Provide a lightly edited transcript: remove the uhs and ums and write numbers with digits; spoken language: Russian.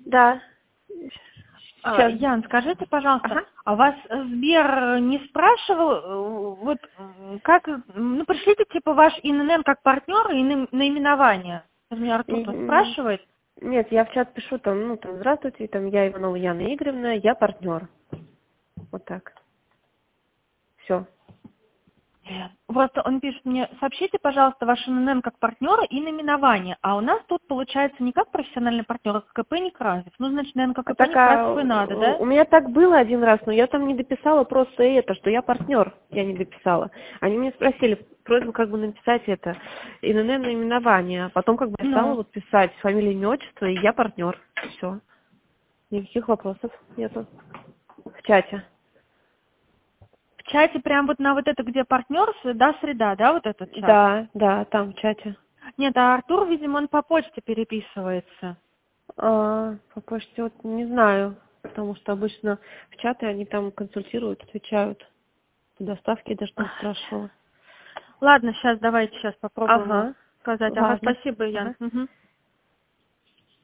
Да. Сейчас. Ян, скажите, пожалуйста, Ага. а вас Сбер не спрашивал, вот как, ну пришлите типа ваш ИНН как партнер и наименование. Например, Артур вас Мгм. спрашивает. Нет, я в чат пишу там, ну, там, здравствуйте, там, я Иванова Яна Игоревна, я партнер. Вот так. Все. Просто он пишет мне, сообщите, пожалуйста, ваш ИНН как партнера и наименование. А у нас тут получается не как профессиональный партнер, а КП Некрасов. Ну, значит, наверное, КП Некрасов и надо, да? У меня так было один раз, но я там не дописала просто это, что я партнер, я не дописала. Они меня спросили, просьба как бы написать это, ИНН наименование, а потом как бы я стала Ну, вот писать фамилия, имя, отчество, и я партнер. Все. Никаких вопросов нету. В чате. в чате прям вот на вот это, где партнер, да, среда, да, вот этот чат? Да, да, там в чате. Нет, а Артур, видимо, он по почте переписывается. По почте вот не знаю, потому что обычно в чаты они там консультируют, отвечают. По доставке я даже там спрашивала. Ладно, сейчас давайте сейчас попробуем ему Ага, сказать. Ага, ладно. спасибо, Ян. Ага. Мгм.